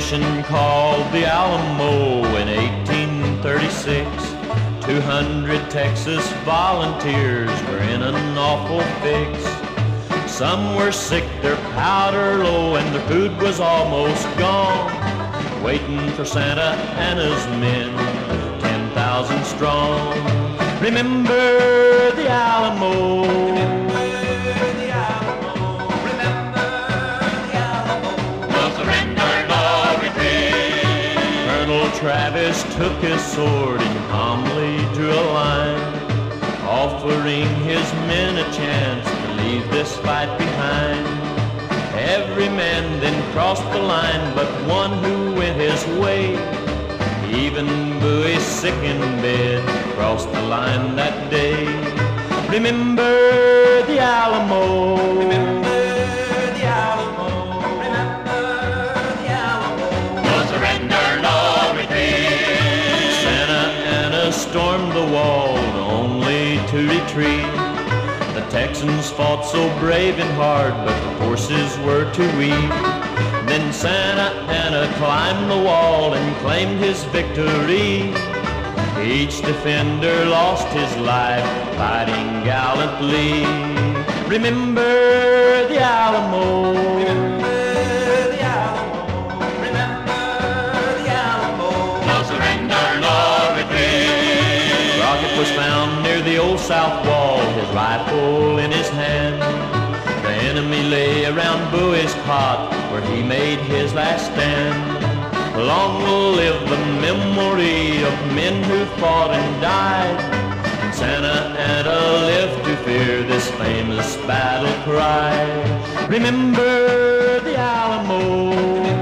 operation called the Alamo in 1836. 200 Texas volunteers were in an awful fix. Some were sick, their powder low, and their food was almost gone, waiting for Santa and his men, 10,000 strong. Remember the Alamo. Remember the Alamo. Remember the Alamo. No surrender, no retreat. Colonel Travis took his sword and calmly drew a line, offering his men a chance to leave this fight behind. Every man then crossed the line but one who went his way. Even Bowie, sick in bed, crossed the line that day. Remember the Alamo. Remember the Alamo. Remember the Alamo. No surrender, no retreat. Santa Anna stormed the wall only to retreat. The Texans fought so brave and hard, but the horses were too weak. Then Santa Anna climbed the wall and claimed his victory. Each defender lost his life fighting gallantly. Remember the Alamo. Remember the Alamo. Remember the Alamo. No surrender, no retreat. Crockett was found near the old South Wall, his rifle in his hand. The enemy lay around Bowie's cot where he made his last stand. Long will live the memory of men who fought and died, and Santa Anna lived to fear this famous battle cry. Remember the Alamo.